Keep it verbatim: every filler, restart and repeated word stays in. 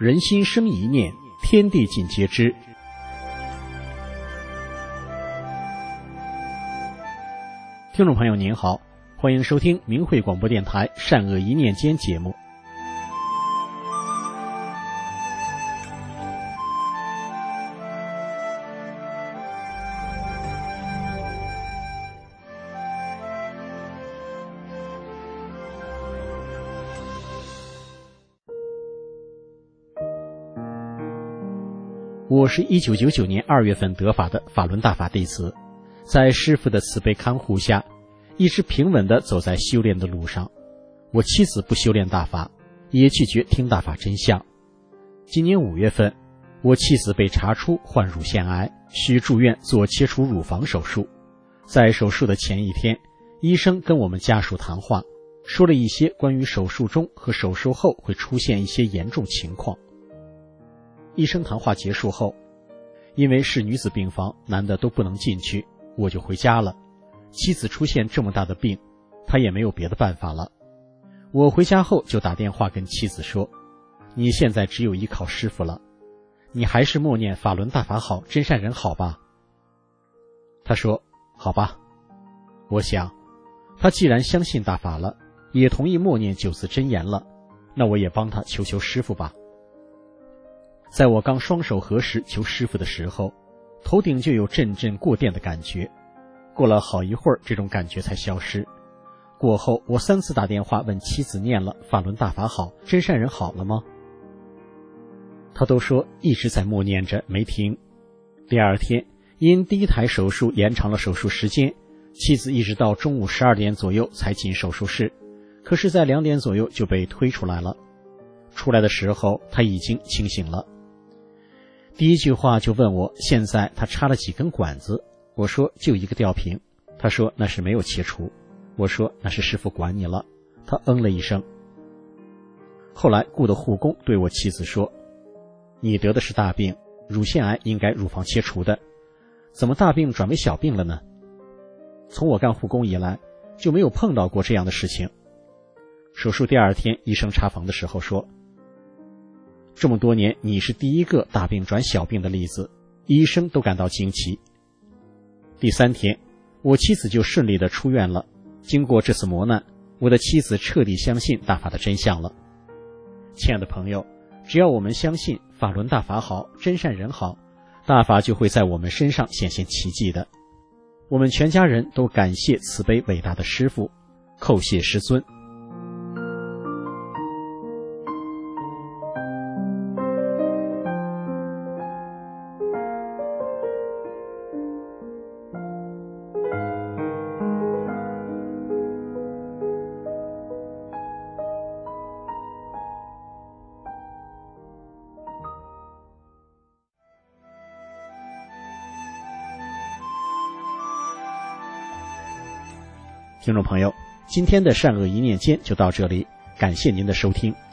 人心生一念，天地尽皆知。听众朋友您好，欢迎收听明慧广播电台善恶一念间节目。我是一九九九年二月份得法的法轮大法弟子，在师父的慈悲看护下，一直平稳地走在修炼的路上。我妻子不修炼大法，也拒绝听大法真相。今年五月份，我妻子被查出患乳腺癌，需住院做切除乳房手术。在手术的前一天，医生跟我们家属谈话，说了一些关于手术中和手术后会出现一些严重情况。医生谈话结束后，因为是女子病房，男的都不能进去，我就回家了。妻子出现这么大的病，他也没有别的办法了。我回家后就打电话跟妻子说，你现在只有依靠师父了，你还是默念法轮大法好，真善人好吧。他说好吧。我想他既然相信大法了，也同意默念九字真言了，那我也帮他求求师父吧。在我刚双手合十求师父的时候，头顶就有阵阵过电的感觉，过了好一会儿，这种感觉才消失。过后我三次打电话问妻子念了法轮大法好，真善人好了吗？他都说一直在默念着没停。第二天因第一台手术延长了手术时间，妻子一直到中午十二点左右才进手术室，可是在两点左右就被推出来了。出来的时候他已经清醒了。第一句话就问我现在他插了几根管子，我说就一个吊瓶，他说那是没有切除，我说那是师父管你了，他嗯了一声。后来雇的护工对我妻子说，你得的是大病，乳腺癌应该乳房切除的，怎么大病转为小病了呢？从我干护工以来就没有碰到过这样的事情。手术第二天医生查房的时候说，这么多年你是第一个大病转小病的例子，医生都感到惊奇。第三天我妻子就顺利地出院了。经过这次磨难，我的妻子彻底相信大法的真相了。亲爱的朋友，只要我们相信法轮大法好，真善人好，大法就会在我们身上显现奇迹的。我们全家人都感谢慈悲伟大的师父，叩谢师尊。听众朋友，今天的善恶一念间就到这里，感谢您的收听，